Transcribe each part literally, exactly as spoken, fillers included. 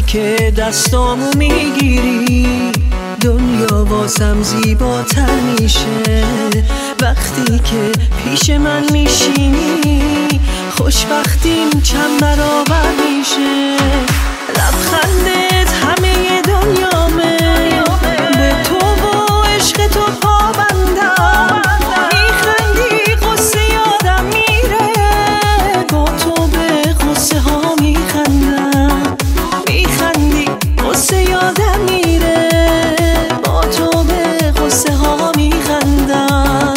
که دستامو میگیری دنیا واسم زیباتر میشه. وقتی که پیش من میشینی خوشبختیم چند برابر میشه. لبخندت همه دنیامه، به تو و عشق تو پابندم. میخندی قصه یادم میره، با تو به قصه ها میخندم. میخندی قصه یادم میره، با تو به قصه ها میخندم.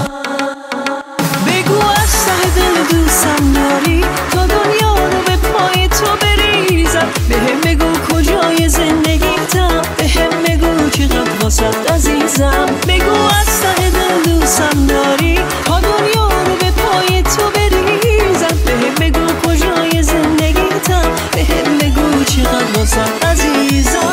بگو از ته دل دوستم داری تا دنیا رو به پای تو بریزم. بهم بگو کجای زندگیتم، بهم بگو چقدر واسط عزیزم. بگو از ته دل دوستم داری تا دنیا رو به پای تو بریزم. بهم بگو کجای زندگیتم، بهم بگو چقدر واسط عزیزم.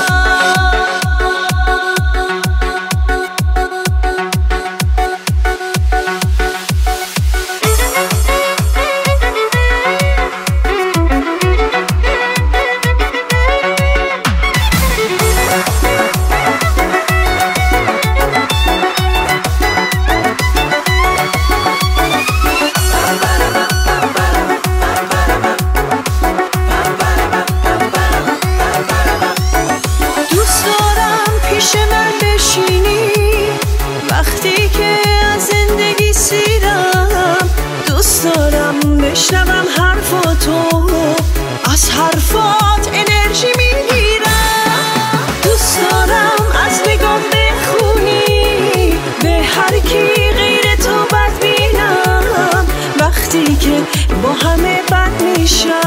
وقتی که از زندگی سیرم دوست دارم بشنوم حرفاتو، از حرفات انرژی میگیرم. دوست دارم از نگاه بخونی به هر کی غیر تو بد بینم. وقتی که با همه بد میشم